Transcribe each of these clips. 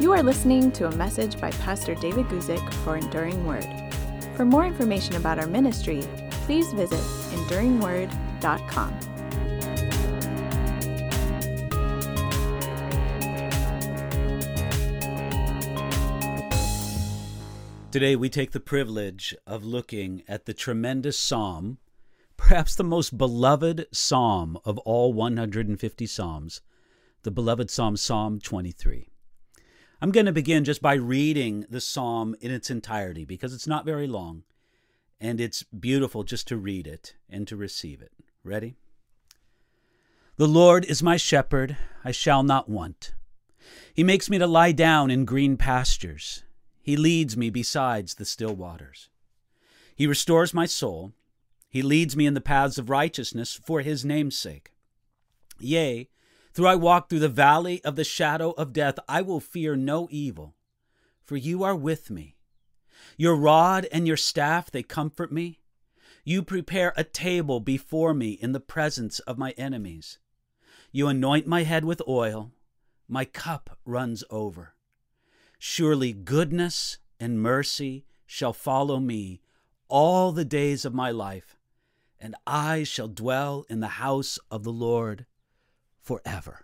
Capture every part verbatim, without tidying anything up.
You are listening to a message by Pastor David Guzik for Enduring Word. For more information about our ministry, please visit enduring word dot com. Today we take the privilege of looking at the tremendous psalm, perhaps the most beloved psalm of all one hundred fifty psalms, the beloved psalm, Psalm twenty-three. I'm going to begin just by reading the psalm in its entirety because it's not very long, and it's beautiful just to read it and to receive it. Ready? The Lord is my shepherd, I shall not want. He makes me to lie down in green pastures. He leads me besides the still waters. He restores my soul. He leads me in the paths of righteousness for his name's sake. Yea, though I walk through the valley of the shadow of death, I will fear no evil, for you are with me. Your rod and your staff, they comfort me. You prepare a table before me in the presence of my enemies. You anoint my head with oil. My cup runs over. Surely goodness and mercy shall follow me all the days of my life, and I shall dwell in the house of the Lord forever.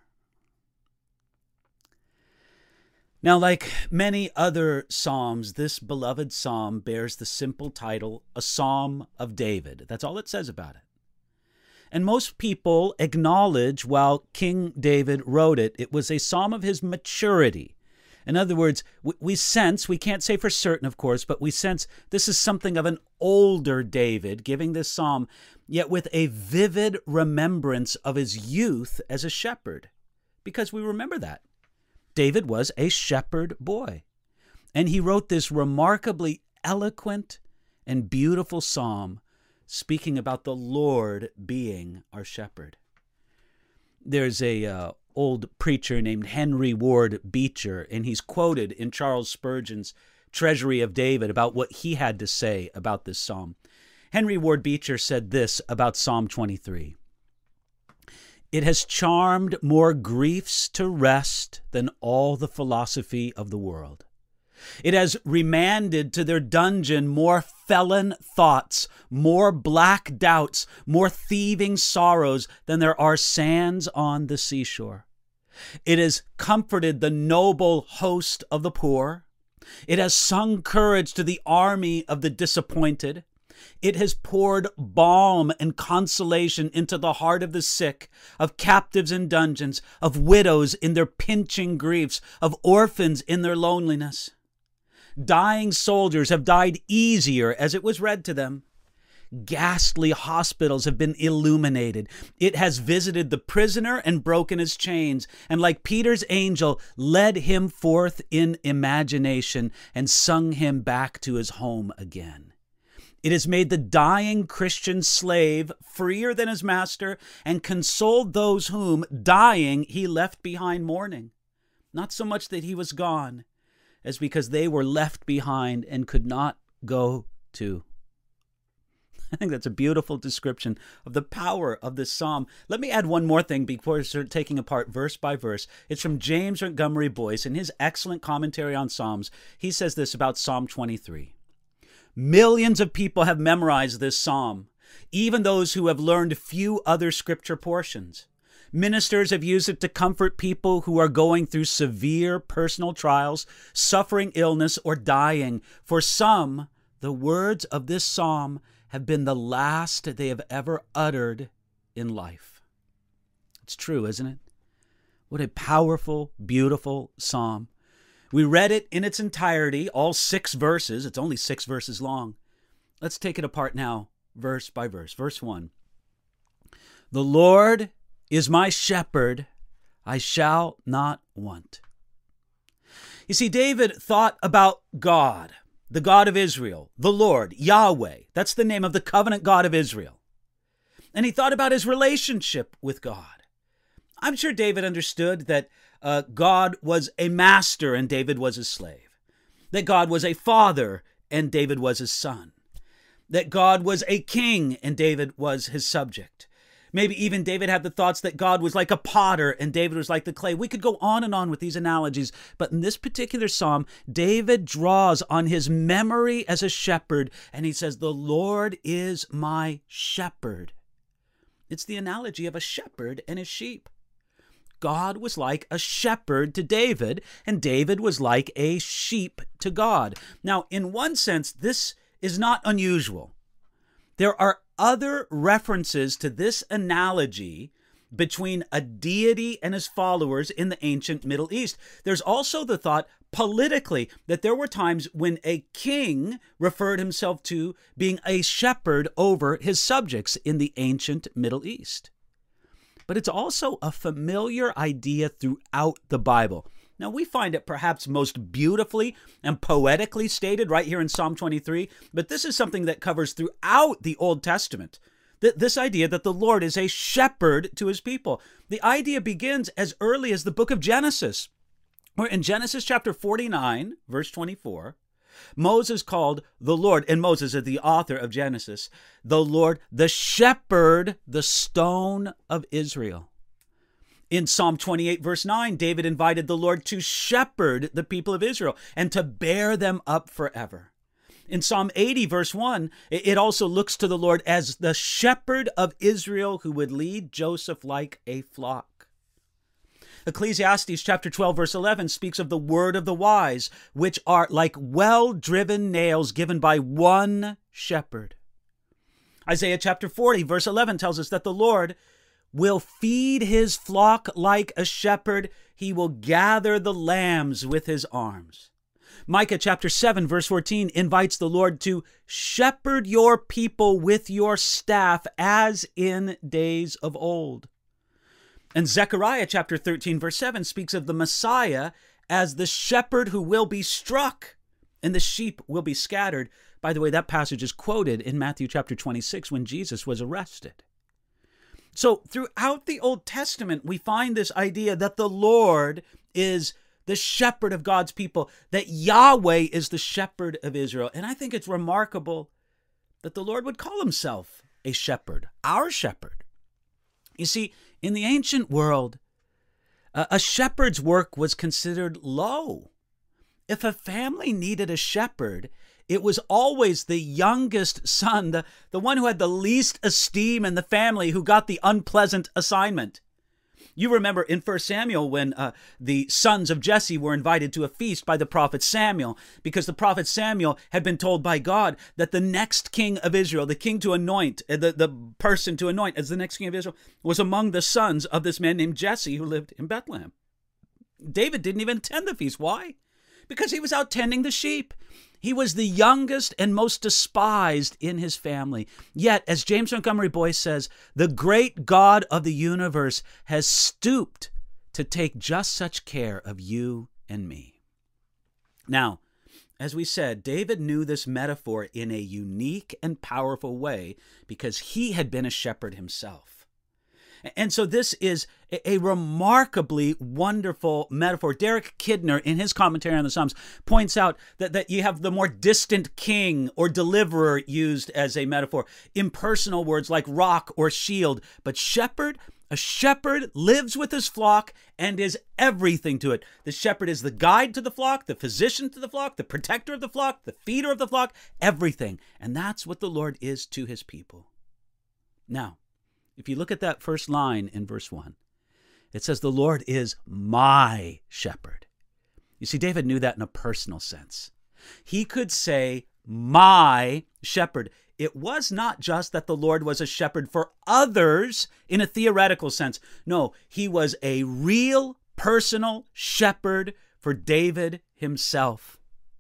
Now, like many other psalms, this beloved psalm bears the simple title, A Psalm of David. That's all it says about it. And most people acknowledge while King David wrote it, it was a psalm of his maturity. In other words, we sense, we can't say for certain, of course, but we sense this is something of an older David giving this psalm, yet with a vivid remembrance of his youth as a shepherd. Because we remember that. David was a shepherd boy. And he wrote this remarkably eloquent and beautiful psalm speaking about the Lord being our shepherd. There's a uh, old preacher named Henry Ward Beecher, and he's quoted in Charles Spurgeon's Treasury of David about what he had to say about this psalm. Henry Ward Beecher said this about Psalm twenty-three. It has charmed more griefs to rest than all the philosophy of the world. It has remanded to their dungeon more felon thoughts, more black doubts, more thieving sorrows than there are sands on the seashore. It has comforted the noble host of the poor. It has sung courage to the army of the disappointed. It has poured balm and consolation into the heart of the sick, of captives in dungeons, of widows in their pinching griefs, of orphans in their loneliness. Dying soldiers have died easier as it was read to them. Ghastly hospitals have been illuminated. It has visited the prisoner and broken his chains, and like Peter's angel, led him forth in imagination and sung him back to his home again. It has made the dying Christian slave freer than his master and consoled those whom, dying, he left behind mourning. Not so much that he was gone, as because they were left behind and could not go to. I think that's a beautiful description of the power of this psalm. Let me add one more thing before we start taking apart verse by verse. It's from James Montgomery Boyce in his excellent commentary on Psalms. He says this about Psalm twenty-three. Millions of people have memorized this psalm, even those who have learned few other scripture portions. Ministers have used it to comfort people who are going through severe personal trials, suffering illness, or dying. For some, the words of this psalm have been the last they have ever uttered in life. It's true, isn't it? What a powerful, beautiful psalm. We read it in its entirety, all six verses. It's only six verses long. Let's take it apart now, verse by verse. Verse one. The Lord is my shepherd, I shall not want. You see, David thought about God, the God of Israel, the Lord, Yahweh. That's the name of the covenant God of Israel. And he thought about his relationship with God. I'm sure David understood that uh, God was a master and David was his slave. That God was a father and David was his son. That God was a king and David was his subject. Maybe even David had the thoughts that God was like a potter and David was like the clay. We could go on and on with these analogies, but in this particular psalm, David draws on his memory as a shepherd, and he says, the Lord is my shepherd. It's the analogy of a shepherd and his sheep. God was like a shepherd to David, and David was like a sheep to God. Now, in one sense, this is not unusual. There are other references to this analogy between a deity and his followers in the ancient Middle East. There's also the thought politically that there were times when a king referred himself to being a shepherd over his subjects in the ancient Middle East. But it's also a familiar idea throughout the Bible. Now, we find it perhaps most beautifully and poetically stated right here in Psalm twenty-three, but this is something that covers throughout the Old Testament. This idea that the Lord is a shepherd to his people. The idea begins as early as the book of Genesis, where in Genesis chapter forty-nine, verse twenty-four, Moses called the Lord, and Moses is the author of Genesis, the Lord, the shepherd, the stone of Israel. In Psalm twenty-eight, verse nine, David invited the Lord to shepherd the people of Israel and to bear them up forever. In Psalm eighty, verse one, it also looks to the Lord as the shepherd of Israel who would lead Joseph like a flock. Ecclesiastes chapter twelve, verse eleven speaks of the word of the wise, which are like well-driven nails given by one shepherd. Isaiah chapter forty, verse eleven tells us that the Lord will feed his flock like a shepherd. He will gather the lambs with his arms. Micah chapter seven, verse fourteen invites the Lord to shepherd your people with your staff as in days of old. And Zechariah chapter thirteen, verse seven speaks of the Messiah as the shepherd who will be struck and the sheep will be scattered. By the way, that passage is quoted in Matthew chapter twenty-six when Jesus was arrested. So throughout the Old Testament, we find this idea that the Lord is the shepherd of God's people, that Yahweh is the shepherd of Israel. And I think it's remarkable that the Lord would call himself a shepherd, our shepherd. You see, in the ancient world, a shepherd's work was considered low. If a family needed a shepherd, it was always the youngest son, the, the one who had the least esteem in the family, who got the unpleasant assignment. You remember in First Samuel when uh, the sons of Jesse were invited to a feast by the prophet Samuel, because the prophet Samuel had been told by God that the next king of Israel, the king to anoint, uh, the, the person to anoint as the next king of Israel, was among the sons of this man named Jesse who lived in Bethlehem. David didn't even attend the feast. Why? Because he was out tending the sheep. He was the youngest and most despised in his family. Yet, as James Montgomery Boyce says, the great God of the universe has stooped to take just such care of you and me. Now, as we said, David knew this metaphor in a unique and powerful way because he had been a shepherd himself. And so this is a remarkably wonderful metaphor. Derek Kidner, in his commentary on the Psalms, points out that, that you have the more distant king or deliverer used as a metaphor. Impersonal words like rock or shield. But shepherd, a shepherd lives with his flock and is everything to it. The shepherd is the guide to the flock, the physician to the flock, the protector of the flock, the feeder of the flock, everything. And that's what the Lord is to his people. Now, if you look at that first line in verse one, it says, the Lord is my shepherd. You see, David knew that in a personal sense. He could say, my shepherd. It was not just that the Lord was a shepherd for others in a theoretical sense. No, he was a real personal shepherd for David himself.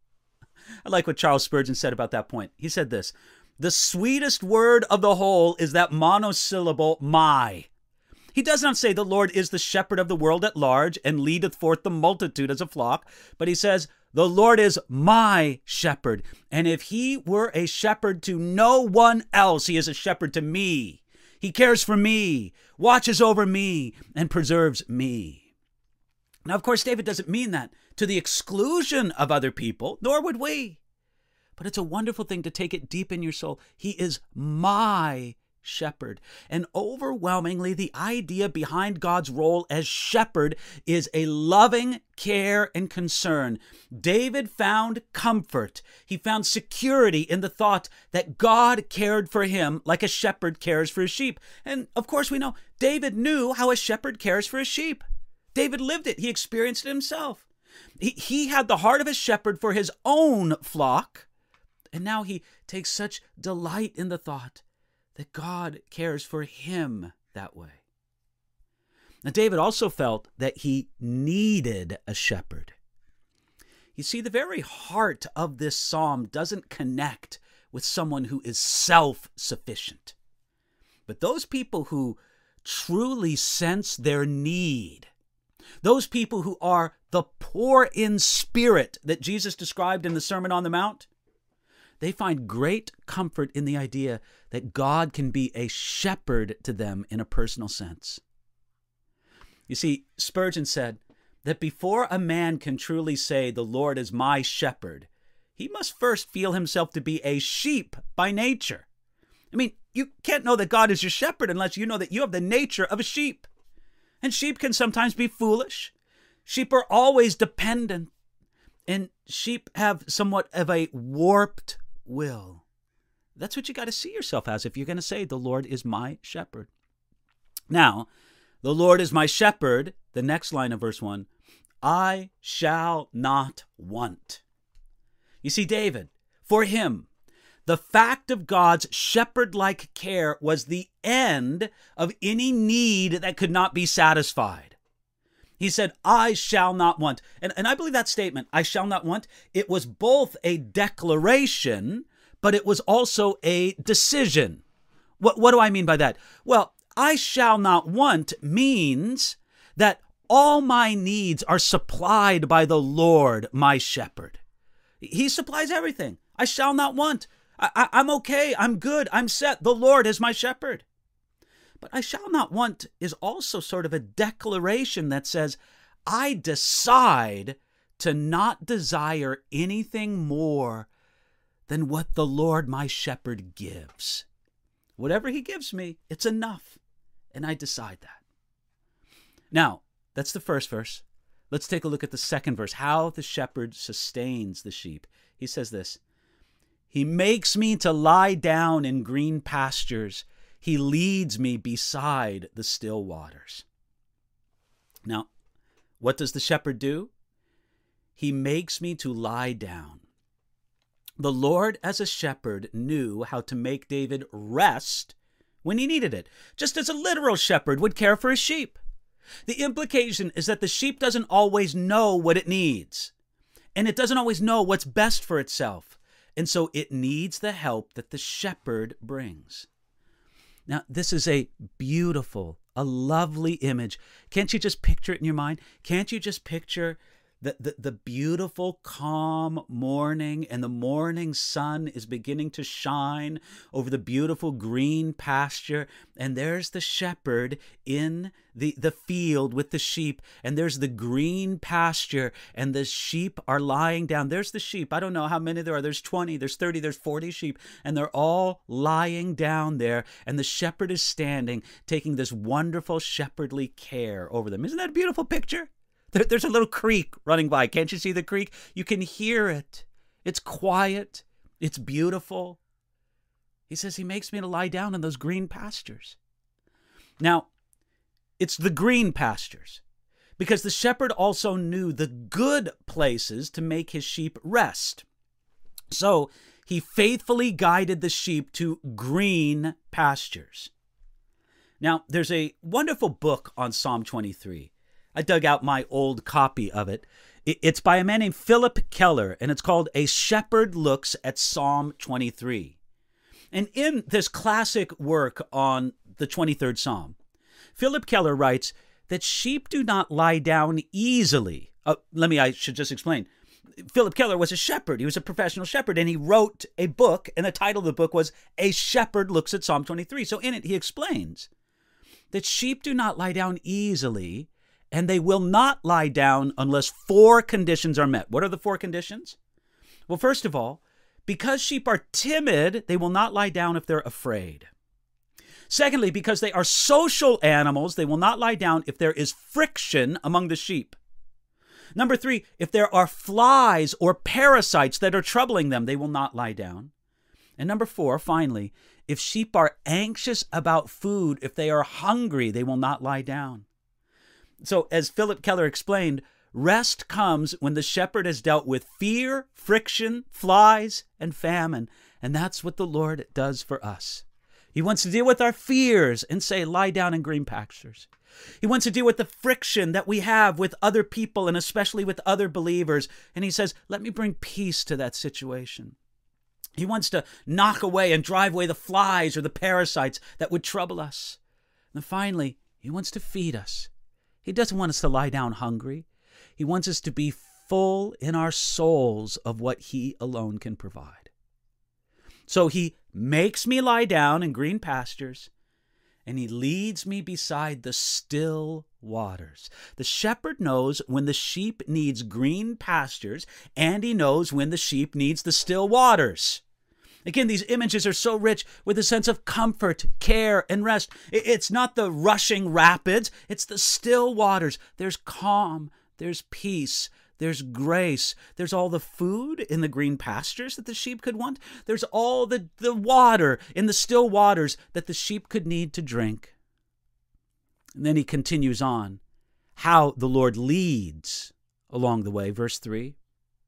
I like what Charles Spurgeon said about that point. He said this: the sweetest word of the whole is that monosyllable, my. He does not say the Lord is the shepherd of the world at large and leadeth forth the multitude as a flock, but he says, the Lord is my shepherd. And if he were a shepherd to no one else, he is a shepherd to me. He cares for me, watches over me, and preserves me. Now, of course, David doesn't mean that to the exclusion of other people, nor would we. But it's a wonderful thing to take it deep in your soul. He is my shepherd. And overwhelmingly, the idea behind God's role as shepherd is a loving care and concern. David found comfort. He found security in the thought that God cared for him like a shepherd cares for his sheep. And of course, we know David knew how a shepherd cares for his sheep. David lived it. He experienced it himself. He, he had the heart of a shepherd for his own flock. And now he takes such delight in the thought that God cares for him that way. Now, David also felt that he needed a shepherd. You see, the very heart of this psalm doesn't connect with someone who is self-sufficient. But those people who truly sense their need, those people who are the poor in spirit that Jesus described in the Sermon on the Mount, they find great comfort in the idea that God can be a shepherd to them in a personal sense. You see, Spurgeon said that before a man can truly say, "The Lord is my shepherd," he must first feel himself to be a sheep by nature. I mean, you can't know that God is your shepherd unless you know that you have the nature of a sheep. And sheep can sometimes be foolish. Sheep are always dependent. And sheep have somewhat of a warped will. That's what you got to see yourself as if you're going to say, "The Lord is my shepherd." Now, "The Lord is my shepherd," the next line of verse one, "I shall not want." You see, David, for him, the fact of God's shepherd-like care was the end of any need that could not be satisfied. He said, "I shall not want." And, and I believe that statement, "I shall not want," it was both a declaration, but it was also a decision. What, what do I mean by that? Well, "I shall not want" means that all my needs are supplied by the Lord, my shepherd. He supplies everything. I shall not want. I, I, I'm okay. I'm good. I'm set. The Lord is my shepherd. But "I shall not want" is also sort of a declaration that says, I decide to not desire anything more than what the Lord my shepherd gives. Whatever he gives me, it's enough. And I decide that. Now, that's the first verse. Let's take a look at the second verse, how the shepherd sustains the sheep. He says this, "He makes me to lie down in green pastures. He leads me beside the still waters." Now, what does the shepherd do? He makes me to lie down. The Lord as a shepherd knew how to make David rest when he needed it, just as a literal shepherd would care for his sheep. The implication is that the sheep doesn't always know what it needs, and it doesn't always know what's best for itself, and so it needs the help that the shepherd brings. Now, this is a beautiful, a lovely image. Can't you just picture it in your mind? Can't you just picture the, the, the beautiful, calm morning, and the morning sun is beginning to shine over the beautiful green pasture, and there's the shepherd in the, the field with the sheep, and there's the green pasture, and the sheep are lying down. There's the sheep. I don't know how many there are. There's twenty, there's thirty, there's forty sheep, and they're all lying down there, and the shepherd is standing, taking this wonderful shepherdly care over them. Isn't that a beautiful picture? There's a little creek running by. Can't you see the creek? You can hear it. It's quiet. It's beautiful. He says he makes me to lie down in those green pastures. Now, it's the green pastures, because the shepherd also knew the good places to make his sheep rest. So he faithfully guided the sheep to green pastures. Now, there's a wonderful book on Psalm twenty-three. I dug out my old copy of it. It's by a man named Philip Keller, and it's called A Shepherd Looks at Psalm twenty-three. And in this classic work on the twenty-third Psalm, Philip Keller writes that sheep do not lie down easily. Uh, let me, I should just explain. Philip Keller was a shepherd. He was a professional shepherd, and he wrote a book, and the title of the book was A Shepherd Looks at Psalm twenty-three. So in it, he explains that sheep do not lie down easily, and they will not lie down unless four conditions are met. What are the four conditions? Well, first of all, because sheep are timid, they will not lie down if they're afraid. Secondly, because they are social animals, they will not lie down if there is friction among the sheep. Number three, if there are flies or parasites that are troubling them, they will not lie down. And number four, finally, if sheep are anxious about food, if they are hungry, they will not lie down. So as Philip Keller explained, rest comes when the shepherd has dealt with fear, friction, flies, and famine. And that's what the Lord does for us. He wants to deal with our fears and say, lie down in green pastures. He wants to deal with the friction that we have with other people and especially with other believers. And he says, let me bring peace to that situation. He wants to knock away and drive away the flies or the parasites that would trouble us. And finally, he wants to feed us. He doesn't want us to lie down hungry. He wants us to be full in our souls of what he alone can provide. So he makes me lie down in green pastures, and he leads me beside the still waters. The shepherd knows when the sheep needs green pastures, and he knows when the sheep needs the still waters. Again, these images are so rich with a sense of comfort, care, and rest. It's not the rushing rapids, it's the still waters. There's calm, there's peace, there's grace. There's all the food in the green pastures that the sheep could want. There's all the, the water in the still waters that the sheep could need to drink. And then he continues on how the Lord leads along the way. Verse three.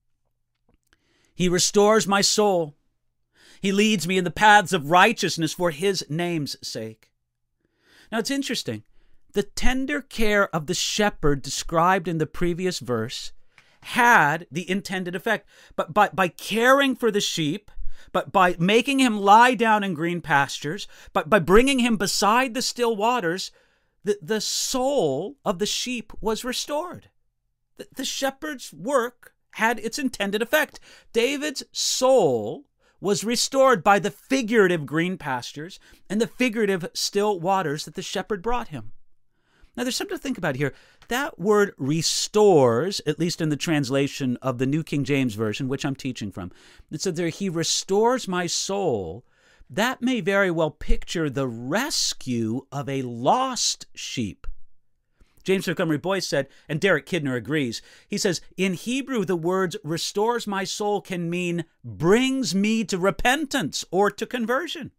He restores my soul. He leads me in the paths of righteousness for his name's sake. Now it's interesting. The tender care of the shepherd described in the previous verse had the intended effect. But by, by caring for the sheep, but by making him lie down in green pastures, but by bringing him beside the still waters, the, the soul of the sheep was restored. The, the shepherd's work had its intended effect. David's soul was restored by the figurative green pastures and the figurative still waters that the shepherd brought him. Now, there's something to think about here. That word restores, at least in the translation of the New King James Version, which I'm teaching from, it said there, he restores my soul. That may very well picture the rescue of a lost sheep. James Montgomery Boyce said, and Derek Kidner agrees, he says, in Hebrew, the words restores my soul can mean brings me to repentance or to conversion.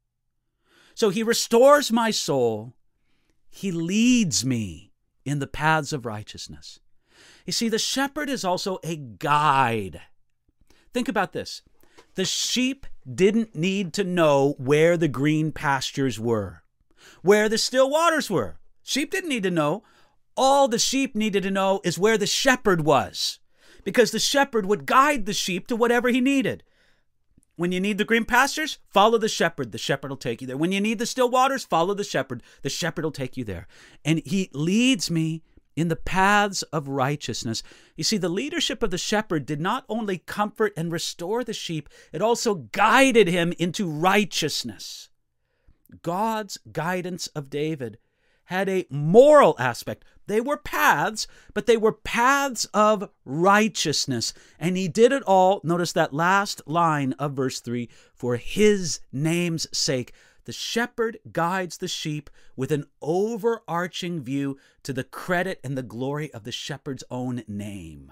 So he restores my soul. He leads me in the paths of righteousness. You see, the shepherd is also a guide. Think about this. The sheep didn't need to know where the green pastures were, where the still waters were. Sheep didn't need to know. All the sheep needed to know is where the shepherd was, because the shepherd would guide the sheep to whatever he needed. When you need the green pastures, follow the shepherd. The shepherd will take you there. When you need the still waters, follow the shepherd. The shepherd will take you there. And he leads me in the paths of righteousness. You see, the leadership of the shepherd did not only comfort and restore the sheep, it also guided him into righteousness. God's guidance of David had a moral aspect. They were paths, but they were paths of righteousness. And he did it all, notice that last line of verse three, for his name's sake. The shepherd guides the sheep with an overarching view to the credit and the glory of the shepherd's own name.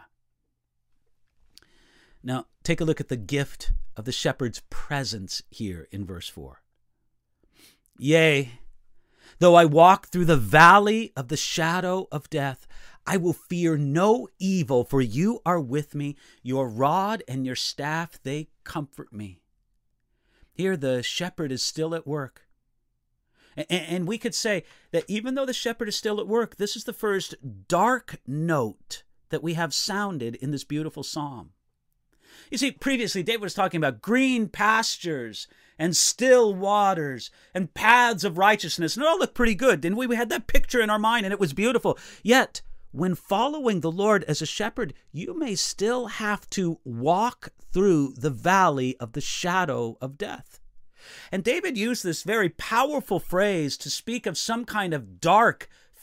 Now, take a look at the gift of the shepherd's presence here in verse four. Yea, though I walk through the valley of the shadow of death, I will fear no evil, for you are with me. Your rod and your staff, they comfort me. Here the shepherd is still at work. And we could say that even though the shepherd is still at work, this is the first dark note that we have sounded in this beautiful psalm. You see, previously David was talking about green pastures and still waters and paths of righteousness, and it all looked pretty good, didn't we? We had that picture in our mind, and it was beautiful. Yet, when following the Lord as a shepherd, you may still have to walk through the valley of the shadow of death. And David used this very powerful phrase to speak of some kind of dark,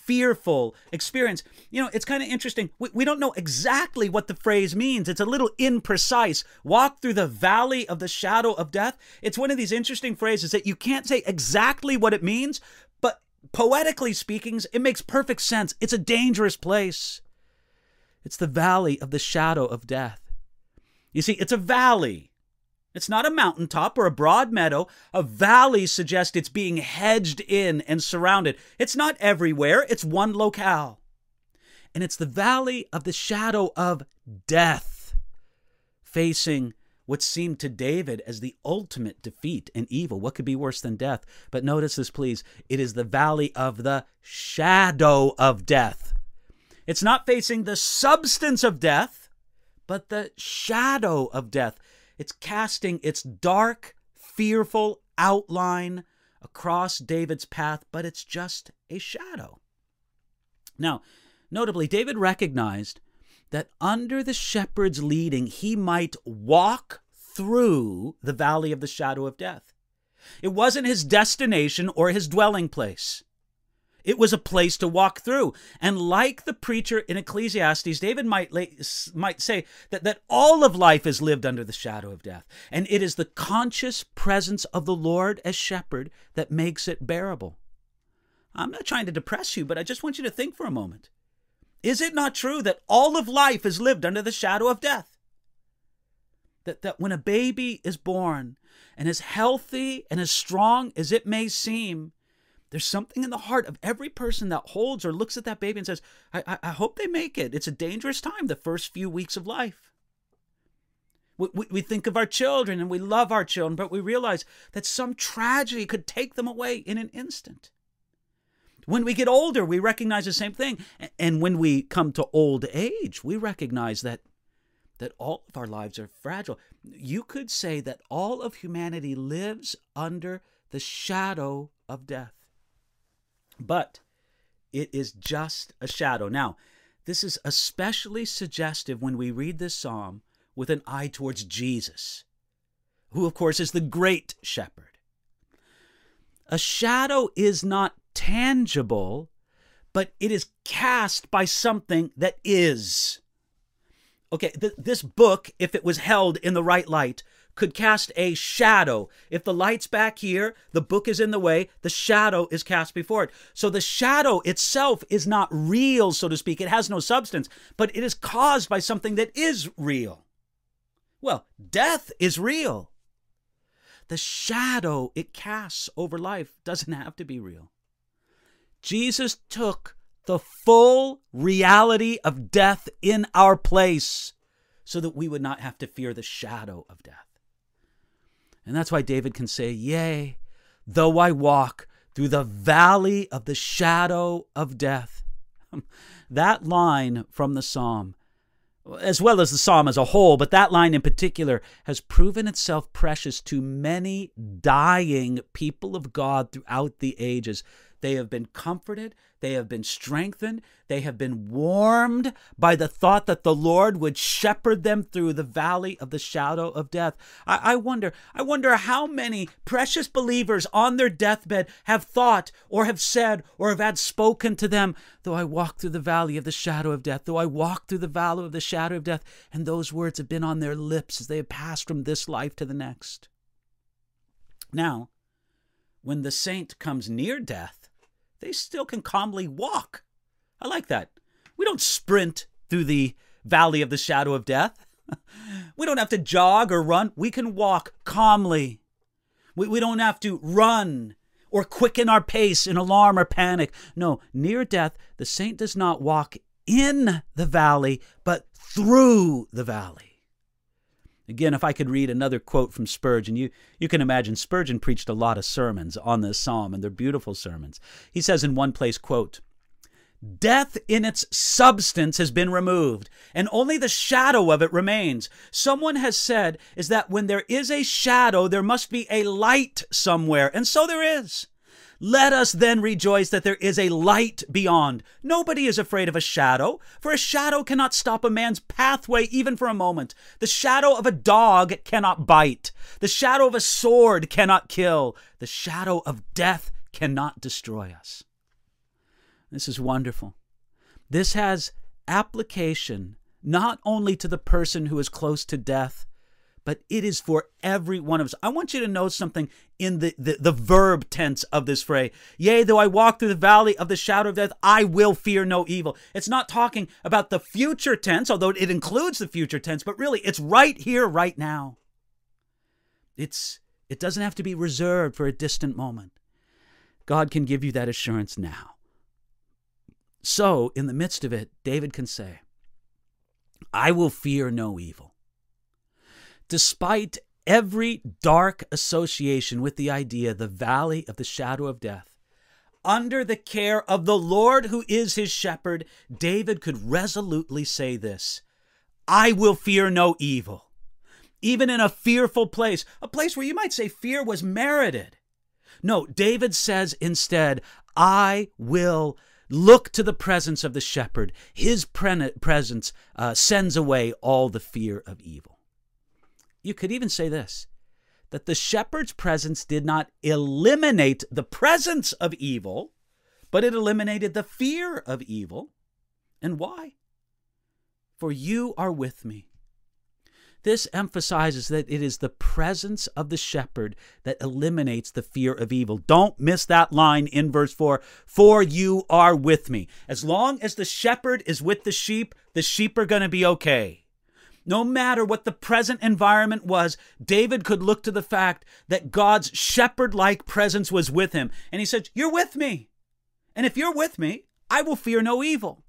fearful experience. You know, it's kind of interesting. We, we don't know exactly what the phrase means. It's a little imprecise. Walk through the valley of the shadow of death. It's one of these interesting phrases that you can't say exactly what it means, but poetically speaking, it makes perfect sense. It's a dangerous place. It's the valley of the shadow of death. You see, it's a valley. It's not a mountaintop or a broad meadow. A valley suggests it's being hedged in and surrounded. It's not everywhere. It's one locale. And it's the valley of the shadow of death, facing what seemed to David as the ultimate defeat and evil. What could be worse than death? But notice this, please. It is the valley of the shadow of death. It's not facing the substance of death, but the shadow of death. It's casting its dark, fearful outline across David's path, but it's just a shadow. Now, notably, David recognized that under the shepherd's leading, he might walk through the valley of the shadow of death. It wasn't his destination or his dwelling place. It was a place to walk through. And like the preacher in Ecclesiastes, David might, might say that, that all of life is lived under the shadow of death. And it is the conscious presence of the Lord as shepherd that makes it bearable. I'm not trying to depress you, but I just want you to think for a moment. Is it not true that all of life is lived under the shadow of death? That, that when a baby is born, and as healthy and as strong as it may seem, there's something in the heart of every person that holds or looks at that baby and says, I, I, I hope they make it. It's a dangerous time, the first few weeks of life. We, we, we think of our children and we love our children, but we realize that some tragedy could take them away in an instant. When we get older, we recognize the same thing. And when we come to old age, we recognize that, that all of our lives are fragile. You could say that all of humanity lives under the shadow of death. But it is just a shadow. Now, this is especially suggestive when we read this psalm with an eye towards Jesus, who, of course, is the great shepherd. A shadow is not tangible, but it is cast by something that is. Okay, th- this book, if it was held in the right light, could cast a shadow. If the light's back here, the book is in the way, the shadow is cast before it. So the shadow itself is not real, so to speak. It has no substance, but it is caused by something that is real. Well, death is real. The shadow it casts over life doesn't have to be real. Jesus took the full reality of death in our place so that we would not have to fear the shadow of death. And that's why David can say, yea, though I walk through the valley of the shadow of death. That line from the psalm, as well as the psalm as a whole, but that line in particular has proven itself precious to many dying people of God throughout the ages. They have been comforted. They have been strengthened. They have been warmed by the thought that the Lord would shepherd them through the valley of the shadow of death. I, I wonder, I wonder how many precious believers on their deathbed have thought or have said or have had spoken to them, though I walk through the valley of the shadow of death, though I walk through the valley of the shadow of death, and those words have been on their lips as they have passed from this life to the next. Now, when the saint comes near death, they still can calmly walk. I like that. We don't sprint through the valley of the shadow of death. We don't have to jog or run. We can walk calmly. We, we don't have to run or quicken our pace in alarm or panic. No, near death, the saint does not walk in the valley, but through the valley. Again, if I could read another quote from Spurgeon, you, you can imagine Spurgeon preached a lot of sermons on this psalm, and they're beautiful sermons. He says in one place, quote, "Death in its substance has been removed, and only the shadow of it remains. Someone has said is that when there is a shadow, there must be a light somewhere, and so there is. Let us then rejoice that there is a light beyond. Nobody is afraid of a shadow, for a shadow cannot stop a man's pathway even for a moment. The shadow of a dog cannot bite. The shadow of a sword cannot kill. The shadow of death cannot destroy us." This is wonderful. This has application not only to the person who is close to death, but it is for every one of us. I want you to know something in the, the, the verb tense of this phrase. Yea, though I walk through the valley of the shadow of death, I will fear no evil. It's not talking about the future tense, although it includes the future tense, but really it's right here, right now. It's It doesn't have to be reserved for a distant moment. God can give you that assurance now. So, in the midst of it, David can say, I will fear no evil. Despite every dark association with the idea, the valley of the shadow of death, under the care of the Lord who is his shepherd, David could resolutely say this, I will fear no evil. Even in a fearful place, a place where you might say fear was merited. No, David says instead, I will look to the presence of the shepherd. His pre- presence uh, sends away all the fear of evil. You could even say this, that the shepherd's presence did not eliminate the presence of evil, but it eliminated the fear of evil. And why? For you are with me. This emphasizes that it is the presence of the shepherd that eliminates the fear of evil. Don't miss that line in verse four. For you are with me. As long as the shepherd is with the sheep, the sheep are going to be okay. No matter what the present environment was, David could look to the fact that God's shepherd-like presence was with him. And he said, you're with me. And if you're with me, I will fear no evil.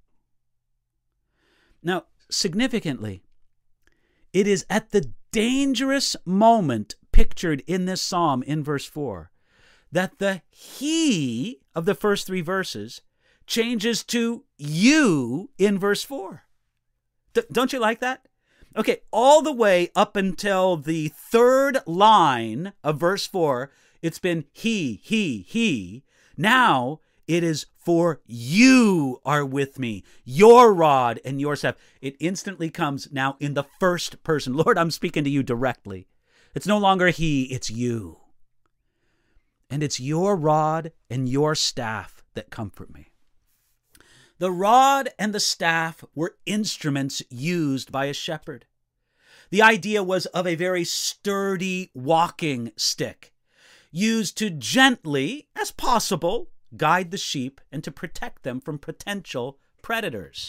Now, significantly, it is at the dangerous moment pictured in this psalm in verse four that the he of the first three verses changes to you in verse four. D- don't you like that? Okay, all the way up until the third line of verse four, it's been he, he, he. Now it is for you are with me, your rod and your staff. It instantly comes now in the first person. Lord, I'm speaking to you directly. It's no longer he, it's you. And it's your rod and your staff that comfort me. The rod and the staff were instruments used by a shepherd. The idea was of a very sturdy walking stick, used to gently, as possible, guide the sheep and to protect them from potential predators.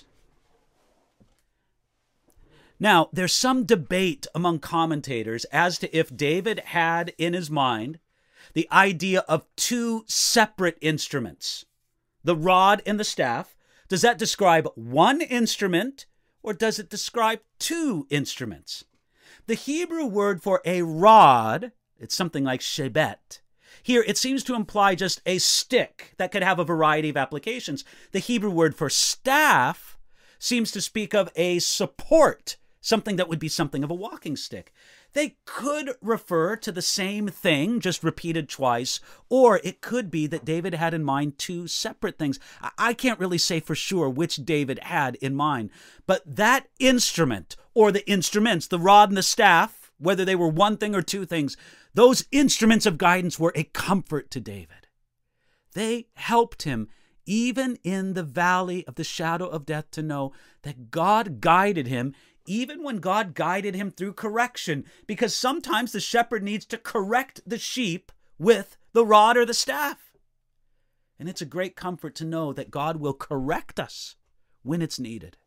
Now, there's some debate among commentators as to if David had in his mind the idea of two separate instruments, the rod and the staff. Does that describe one instrument, or does it describe two instruments? The Hebrew word for a rod, it's something like shebet. Here, it seems to imply just a stick that could have a variety of applications. The Hebrew word for staff seems to speak of a support, something that would be something of a walking stick. They could refer to the same thing, just repeated twice, or it could be that David had in mind two separate things. I can't really say for sure which David had in mind, but that instrument, or the instruments, the rod and the staff, whether they were one thing or two things, those instruments of guidance were a comfort to David. They helped him, even in the valley of the shadow of death, to know that God guided him, even when God guided him through correction, because sometimes the shepherd needs to correct the sheep with the rod or the staff. And it's a great comfort to know that God will correct us when it's needed.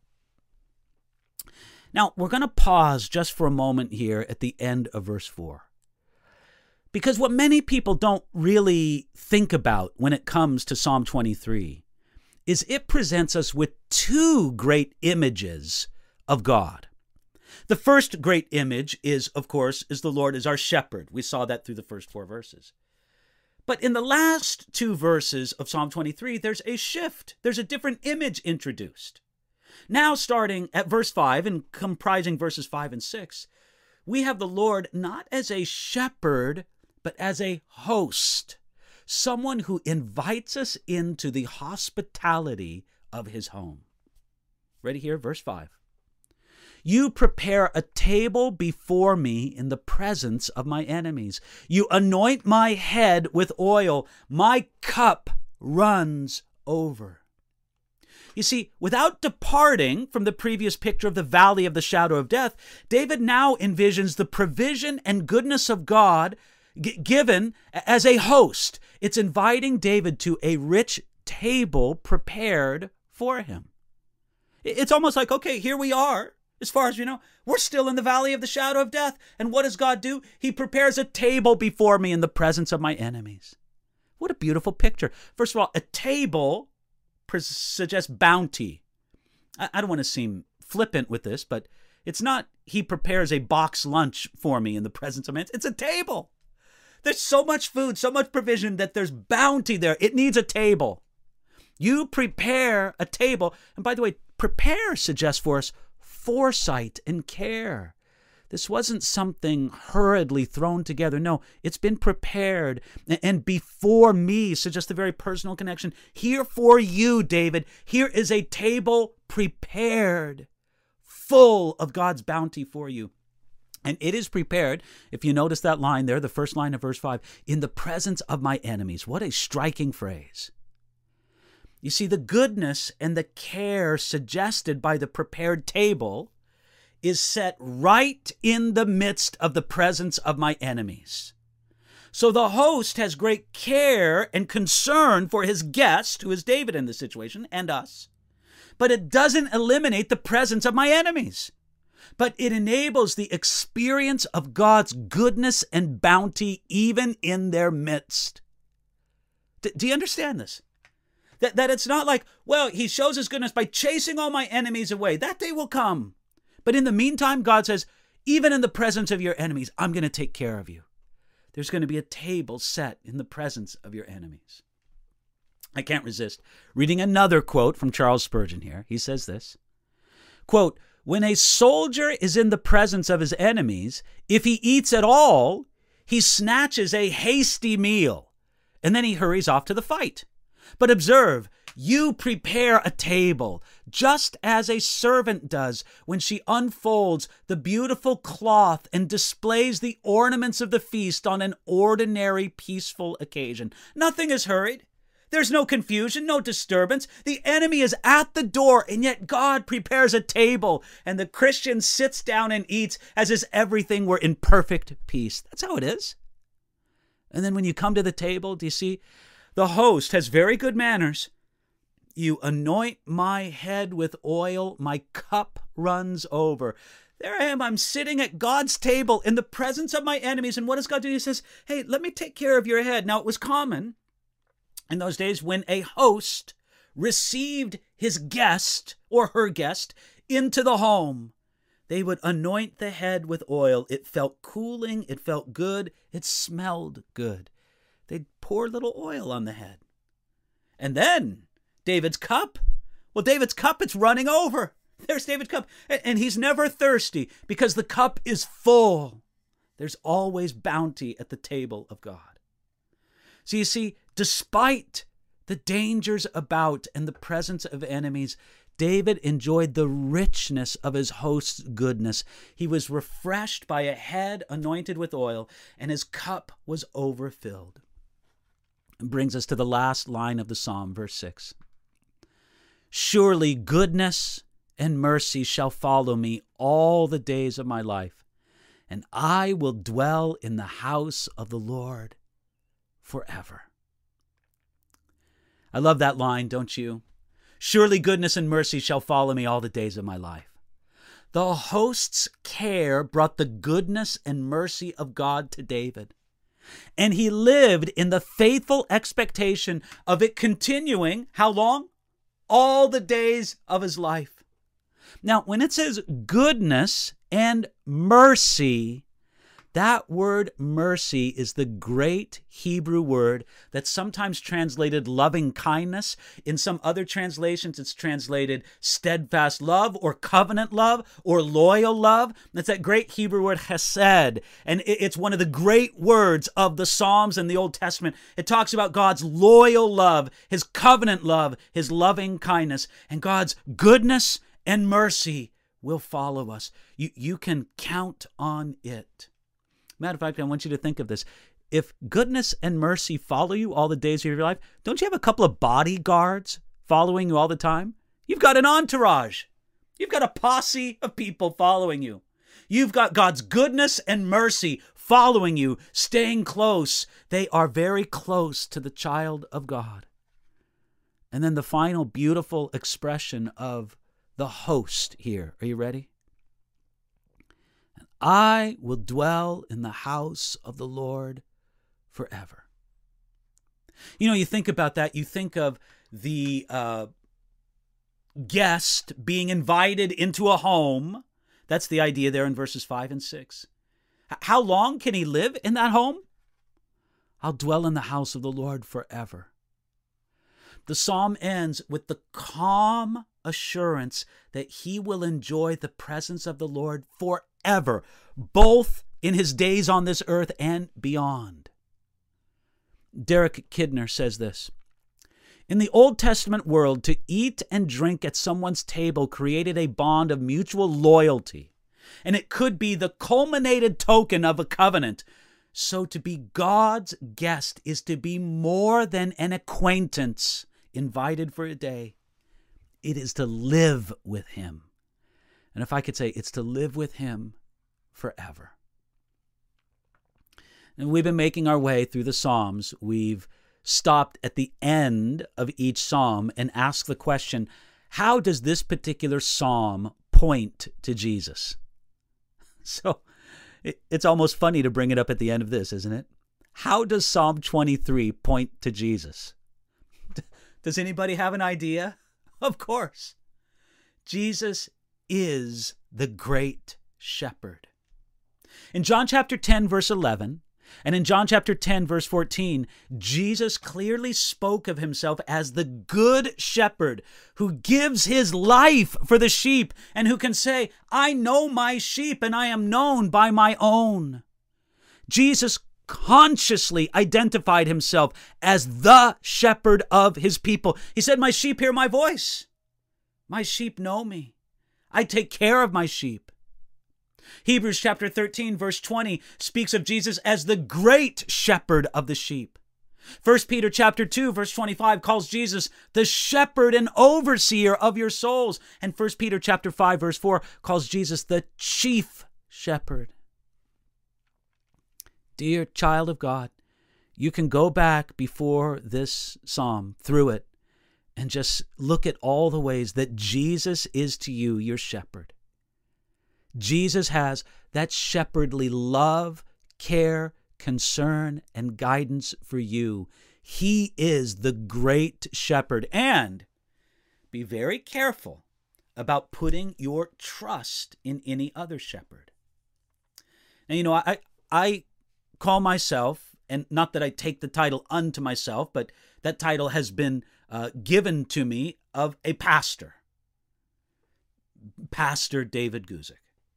Now, we're going to pause just for a moment here at the end of verse four. Because what many people don't really think about when it comes to Psalm twenty-three is it presents us with two great images of God. The first great image is, of course, is the Lord as our shepherd. We saw that through the first four verses. But in the last two verses of Psalm twenty-three, there's a shift. There's a different image introduced. Now, starting at verse five and comprising verses five and six, we have the Lord not as a shepherd, but as a host, someone who invites us into the hospitality of his home. Ready here, verse five. You prepare a table before me in the presence of my enemies. You anoint my head with oil. My cup runs over. You see, without departing from the previous picture of the valley of the shadow of death, David now envisions the provision and goodness of God g- given as a host. It's inviting David to a rich table prepared for him. It's almost like, okay, here we are. As far as we know, we're still in the valley of the shadow of death. And what does God do? He prepares a table before me in the presence of my enemies. What a beautiful picture. First of all, a table suggests bounty. I don't want to seem flippant with this, but it's not he prepares a box lunch for me in the presence of men. It's a table. There's so much food, so much provision that there's bounty there. It needs a table. You prepare a table. And by the way, prepare suggests for us foresight and care. This wasn't something hurriedly thrown together. No, it's been prepared. And before me suggests a very personal connection. Here for you, David, here is a table prepared, full of God's bounty for you. And it is prepared, if you notice that line there, the first line of verse five, in the presence of my enemies. What a striking phrase. You see, the goodness and the care suggested by the prepared table is set right in the midst of the presence of my enemies. So the host has great care and concern for his guest, who is David in this situation, and us. But it doesn't eliminate the presence of my enemies. But it enables the experience of God's goodness and bounty even in their midst. D- do you understand this? That, that it's not like, well, he shows his goodness by chasing all my enemies away. That day will come. But in the meantime, God says, even in the presence of your enemies, I'm going to take care of you. There's going to be a table set in the presence of your enemies. I can't resist reading another quote from Charles Spurgeon here. He says this, quote, when a soldier is in the presence of his enemies, if he eats at all, he snatches a hasty meal, and then he hurries off to the fight. But observe, you prepare a table, just as a servant does when she unfolds the beautiful cloth and displays the ornaments of the feast on an ordinary peaceful occasion. Nothing is hurried. There's no confusion, no disturbance. The enemy is at the door, and yet God prepares a table, and the Christian sits down and eats as if everything were in perfect peace. That's how it is. And then when you come to the table, do you see? The host has very good manners. You anoint my head with oil, my cup runs over. There I am, I'm sitting at God's table in the presence of my enemies, and what does God do? He says, hey, let me take care of your head. Now, it was common in those days when a host received his guest or her guest into the home. They would anoint the head with oil. It felt cooling, it felt good, it smelled good. They'd pour a little oil on the head. And then David's cup. Well, David's cup, it's running over. There's David's cup. And he's never thirsty because the cup is full. There's always bounty at the table of God. So you see, despite the dangers about and the presence of enemies, David enjoyed the richness of his host's goodness. He was refreshed by a head anointed with oil, and his cup was overfilled. It brings us to the last line of the psalm, verse six. Surely goodness and mercy shall follow me all the days of my life, and I will dwell in the house of the Lord forever. I love that line, don't you? Surely goodness and mercy shall follow me all the days of my life. The host's care brought the goodness and mercy of God to David. And he lived in the faithful expectation of it continuing, how long? All the days of his life. Now, when it says goodness and mercy, that word mercy is the great Hebrew word that's sometimes translated loving kindness. In some other translations, it's translated steadfast love or covenant love or loyal love. That's that great Hebrew word chesed. And it's one of the great words of the Psalms and the Old Testament. It talks about God's loyal love, his covenant love, his loving kindness, and God's goodness and mercy will follow us. You, you can count on it. Matter of fact, I want you to think of this. If goodness and mercy follow you all the days of your life, don't you have a couple of bodyguards following you all the time? You've got an entourage. You've got a posse of people following you. You've got God's goodness and mercy following you, staying close. They are very close to the child of God. And then the final beautiful expression of the host here. Are you ready? I will dwell in the house of the Lord forever. You know, you think about that, you think of the uh, guest being invited into a home. That's the idea there in verses five and six. H- how long can he live in that home? I'll dwell in the house of the Lord forever. The psalm ends with the calm assurance that he will enjoy the presence of the Lord forever, both in his days on this earth and beyond. Derek Kidner says this: in the Old Testament world, to eat and drink at someone's table created a bond of mutual loyalty, and it could be the culminated token of a covenant. So to be God's guest is to be more than an acquaintance invited for a day. It is to live with him. And if I could say, it's to live with him forever. And we've been making our way through the Psalms. We've stopped at the end of each psalm and asked the question, how does this particular psalm point to Jesus? So it, it's almost funny to bring it up at the end of this, isn't it? How does Psalm twenty-three point to Jesus? Does anybody have an idea? Of course. Jesus is the great shepherd. In John chapter ten, verse eleven, and in John chapter ten, verse fourteen, Jesus clearly spoke of himself as the good shepherd who gives his life for the sheep and who can say, I know my sheep and I am known by my own. Jesus consciously identified himself as the shepherd of his people. He said, my sheep hear my voice. My sheep know me. I take care of my sheep. Hebrews chapter thirteen, verse twenty speaks of Jesus as the great shepherd of the sheep. First Peter chapter two, verse twenty-five calls Jesus the shepherd and overseer of your souls. And First Peter chapter five, verse four calls Jesus the chief shepherd. Dear child of God, you can go back before this psalm, through it, and just look at all the ways that Jesus is to you your shepherd. Jesus has that shepherdly love, care, concern, and guidance for you. He is the great shepherd. And be very careful about putting your trust in any other shepherd. Now, you know, I, I call myself, and not that I take the title unto myself, but that title has been uh, given to me, of a pastor. Pastor David Guzik.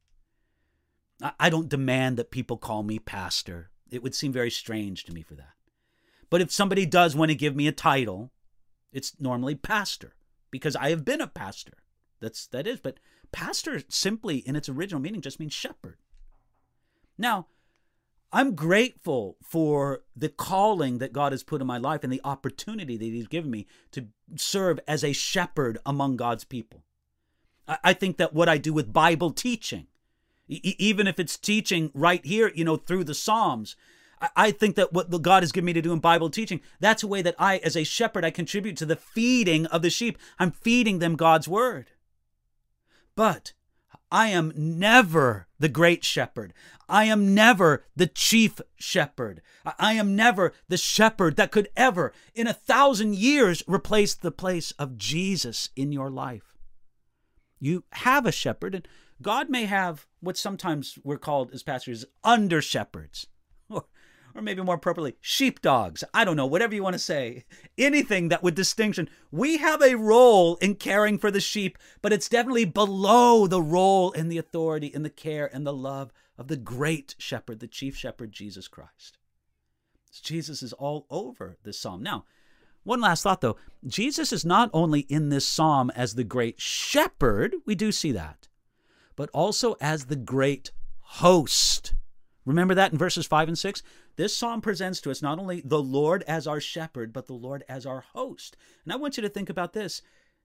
I don't demand that people call me pastor. It would seem very strange to me for that. But if somebody does want to give me a title, it's normally pastor, because I have been a pastor. That's that is. But pastor simply in its original meaning just means shepherd. Now, I'm grateful for the calling that God has put in my life and the opportunity that he's given me to serve as a shepherd among God's people. I think that what I do with Bible teaching, even if it's teaching right here, you know, through the Psalms, I think that what God has given me to do in Bible teaching, that's a way that I, as a shepherd, I contribute to the feeding of the sheep. I'm feeding them God's word. But I am never the great shepherd. I am never the chief shepherd. I am never the shepherd that could ever, in a thousand years, replace the place of Jesus in your life. You have a shepherd, and God may have what sometimes we're called as pastors under shepherds, or, or maybe more appropriately, sheepdogs. I don't know, whatever you want to say. Anything that would distinction. We have a role in caring for the sheep, but it's definitely below the role and the authority and the care and the love of the great shepherd, the chief shepherd, Jesus Christ. Jesus is all over this psalm. Now, one last thought, though. Jesus is not only in this psalm as the great shepherd, we do see that, but also as the great host. Remember that in verses five and six? This psalm presents to us not only the Lord as our shepherd, but the Lord as our host. And I want you to think about this.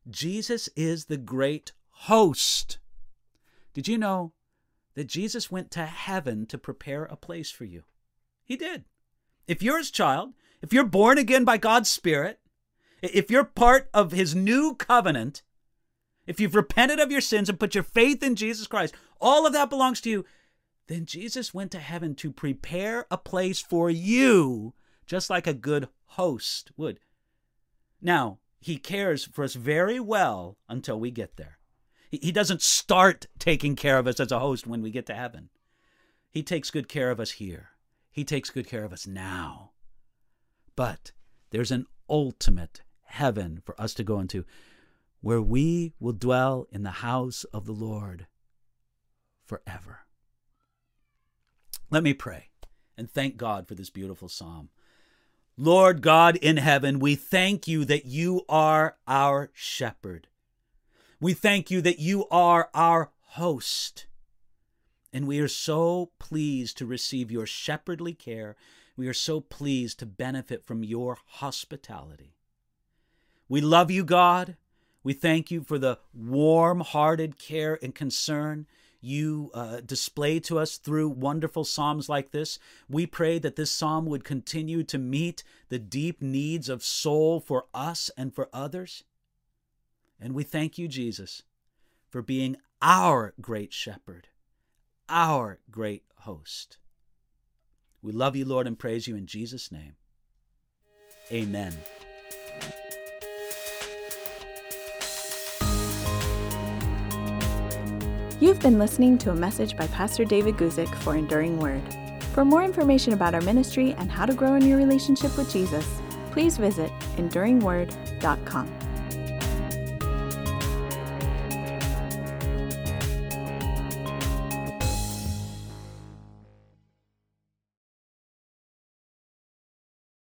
Jesus is the great host. Did you know that Jesus went to heaven to prepare a place for you? He did. If you're his child, if you're born again by God's Spirit, if you're part of his new covenant, if you've repented of your sins and put your faith in Jesus Christ, all of that belongs to you, then Jesus went to heaven to prepare a place for you, just like a good host would. Now, he cares for us very well until we get there. He doesn't start taking care of us as a host when we get to heaven. He takes good care of us here. He takes good care of us now. But there's an ultimate heaven for us to go into, where we will dwell in the house of the Lord forever. Let me pray and thank God for this beautiful psalm. Lord God in heaven, we thank you that you are our shepherd. We thank you that you are our host. And we are so pleased to receive your shepherdly care. We are so pleased to benefit from your hospitality. We love you, God. We thank you for the warm-hearted care and concern you uh, display to us through wonderful psalms like this. We pray that this psalm would continue to meet the deep needs of soul for us and for others. And we thank you, Jesus, for being our great shepherd, our great host. We love you, Lord, and praise you in Jesus' name. Amen. You've been listening to a message by Pastor David Guzik for Enduring Word. For more information about our ministry and how to grow in your relationship with Jesus, please visit enduring word dot com.